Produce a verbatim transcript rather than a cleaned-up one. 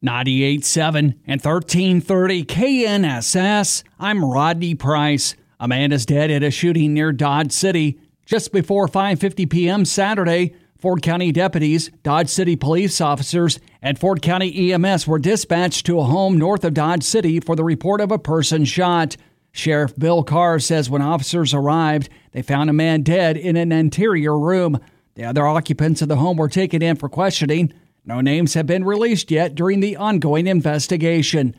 ninety-eight point seven and thirteen thirty K N S S. I'm Rodney Price. A man is dead at a shooting near Dodge City. Just before five fifty p.m. Saturday, Ford County deputies, Dodge City police officers, and Ford County E M S were dispatched to a home north of Dodge City for the report of a person shot. Sheriff Bill Carr says when officers arrived, they found a man dead in an interior room. The other occupants of the home were taken in for questioning. No names have been released yet during the ongoing investigation.